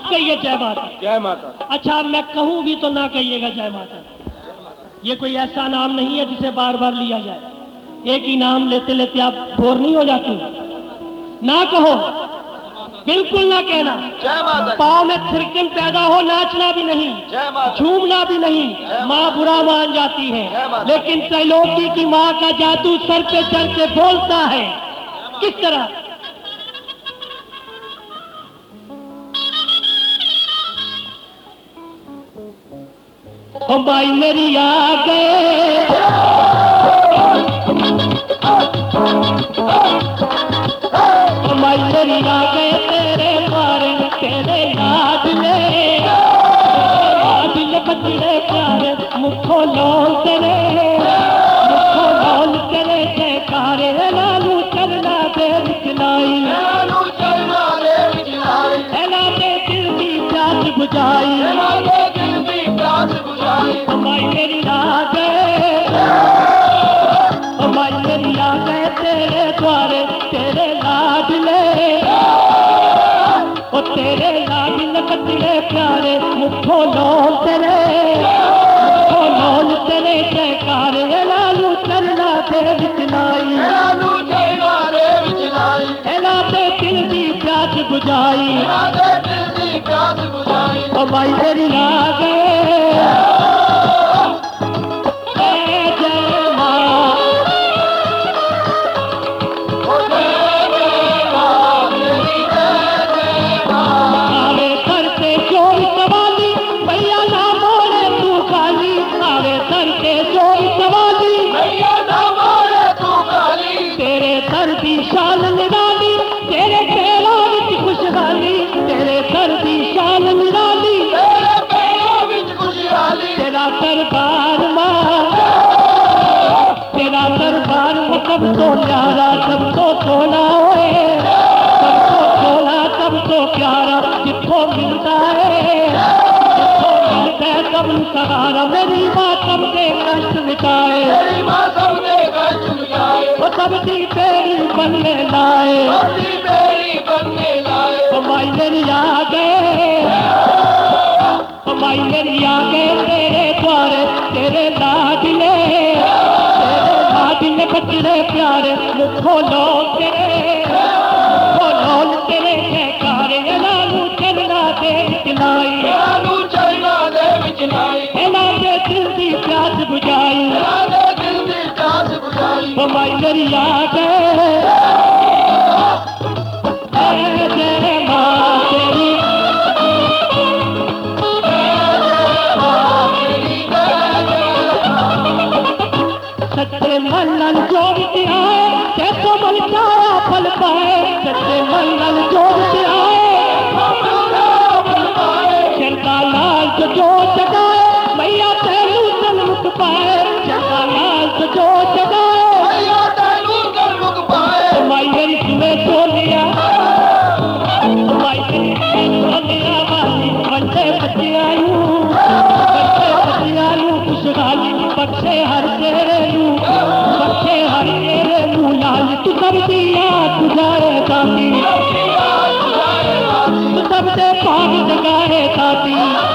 कहिए जय माता। जय माता। अच्छा मैं कहूँ भी तो ना कहिएगा जय माता। ये कोई ऐसा नाम नहीं है जिसे बार बार लिया जाए। एक ही नाम लेते लेते आप बोर नहीं हो जाते? ना कहो, बिल्कुल ना कहना। जय माता। पाँव में थिरकन पैदा हो, नाचना भी नहीं, जय माता। झूमना भी नहीं। माँ बुरा मान जाती है, जय माता। लेकिन त्रैलोकी की माँ का जादू सर पे चढ़ के बोलता है। किस तरह? ओ माई मेरी आ गए, ओ माई मेरी आ गए तेरे द्वारे, तेरे याद ले, याद ले बचड़े प्यारे, मुखो लोल तेरे, मुखो लोल तेरे जयकारे, लालू चलना दे बिचलाई, लालू चलना रे बिचलाई, एला दे दिल की प्यास बुझाई, एला दे दिल की प्यास बुझाई। ओ माई मेरी आ गए, ओ माई मेरी आ गए तेरे द्वारे, तेरे लाडले, ओ तेरे लाडले बचड़े प्यारे, मुखो लोल तेरे, मुखो लोल तेरे जयकारे, लालू चलना दे बिचलाई, लालू चलना रे बिचलाई, एला दे दिल की प्यास बुझाई, एला दे दिल की प्यास बुझाई। ओ माई मेरी आ गए, जय जय माँ। आवे सर से चोर सवाली, भैया ना बोले तू खाली, आवे सर से चोर सवाली, भैया ना बोले तू काली, तेरे सर दी शान निराली, तेरे पैरों विच खुशहाली, तेरे सर दी शान निराली, तेरे पैरों विच खुशहाली, तेरा दरबार माँ, तेरा दरबार में सब तो प्यारा, सब तो सोना होए, सब तो सोना, सब तो प्यारा, जिसको मिलता है, जिसको मिलता है सब सहारा, मेरी माँ सबके कष्ट मिटाए, तेरी माँ सबने कष्ट मिटाए, वो सबकी बेड़ी बनने लाए, सबकी बेड़ी बनने लाए। ओ माई मेरी आ गए, ओ माई मेरी आ गए तेरे द्वारे, तेरे लाडले, तेरे लाडले बचड़े प्यारे, मुखो लोल तेरे, मुखो लोल तेरे जयकारे, लालू चलना दे बिचलाई, लालू चलना दे बिचलाई, एला दे दिल की प्यास बुझाई, एला दे दिल की प्यास बुझाई। ओ माई मेरी आ गए, जय जय माँ तेरी, सच्चे मल्लन जो भी आए, कैसो मलकाया फल पाए, सच्चे मल्लन जो भी आए, चरका लाल जो जगाए, मैया तेरू सन्मुख पाए, चरका लाल जो जगाए, भैया तेरू सन्मुख पाए, माई मेरी तुम्हें तो लिया, माई मेरी तुम्हें तो लिया वाली, बच्चे बच्चे आयु, बच्चे बच्चे आयु, खुशहाली बच्चे हर तेरे लू, बच्चे हर तेरे लू, लाल तू सब दिया तुझाए दाती, तू सब दे पाग जगाए दाती,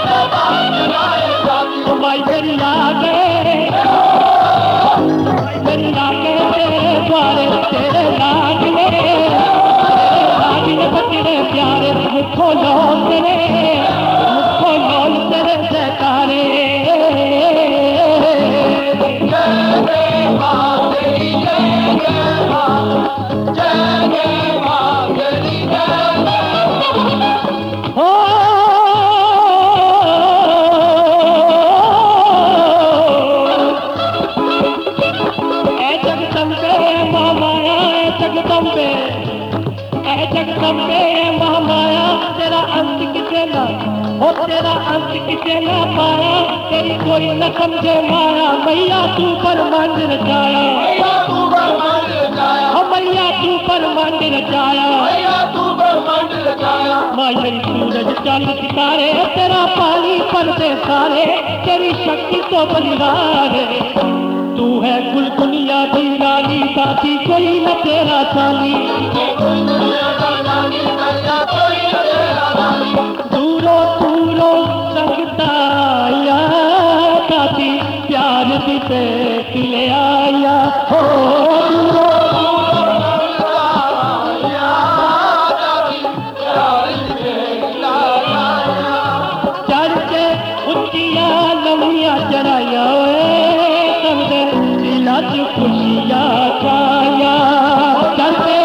तो माई मेरी आ गए, मेरी आ गए तेरे द्वारे, तेरे लाडले, तेरे लाडले बचड़े प्यारे, मुखो लोल तेरे, मुखो लोल तेरे जयकारे, जय जय माँ तेरी, जय जय माँ, जय जय माँ तेरी, जय जय। हो ऐ जगदम्बे महामाया, ऐ जगदम्बे, ऐ जगदम्बे महामाया, तेरा अंत किसे ना, हो तेरा अंत किसे ना पाया, तेरी कोई न समझे माया, मैया तू पर मंदिर रचाया, भैया तू ब्रह्मांड रचाया, हो मैया तू पर मंदिर रचाया, भैया तू ब्रह्मांड रचाया। माई मेरी सूरज चांद सितारे, तेरा पानी पर्दे सारे, तेरी शक्ति तो बलिहारे, तू है कुल दुनिया की रानी, साथी कोई न तेरा सानी, कोई दुनिया का रानी, भैया कोई न तेरा रानी, दूरों चढ़ाया तब दे दिला च खुशियां छाया चलते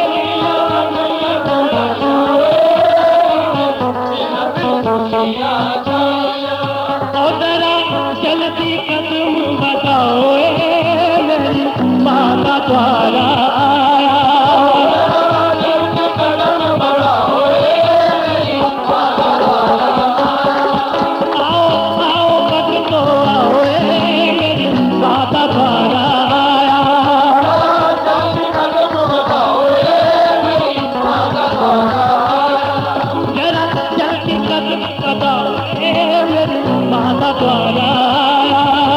जरा जल्दी कदम बताओ मेरी माता द्वारा आया आओ आओ भक्तो आओ मेरी माता द्वारा आया जरा जल्दी कदम बताओ मेरी माता द्वारा आया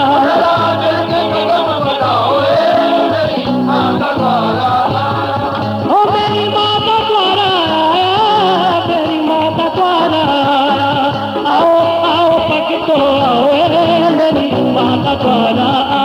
ओ मेरी माता द्वारा आया मेरी माता द्वारा आया आओ आओ भक्तो आओ मेरी माता द्वारा